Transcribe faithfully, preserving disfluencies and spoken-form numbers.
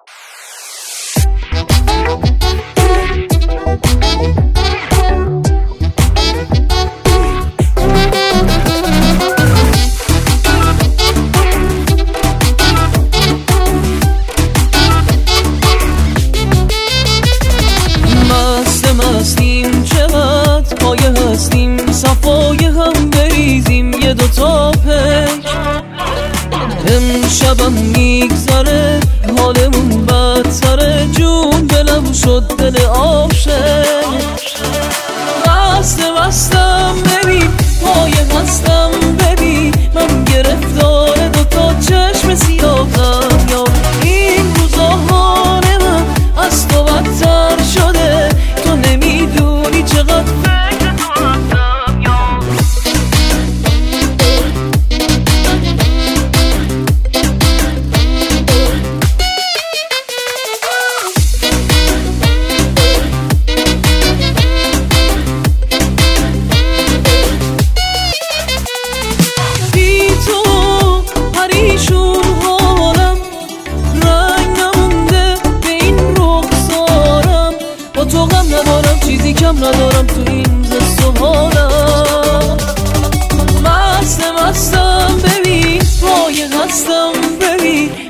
صفای هم بریزیم یه دوتا پک، امشبم میگذره حالمون بدتره، جون دلم شد دل عاشق. بسته بستم ببین پای هستم ببین، من گرفتار دوتا چشم سیاهم، یا این روزا حال من از تو بدتر شده، تو نمیدونی چقدر چیزی کم ندارم تو این دست و حالم. مست مستم ببین پای هستم ببین،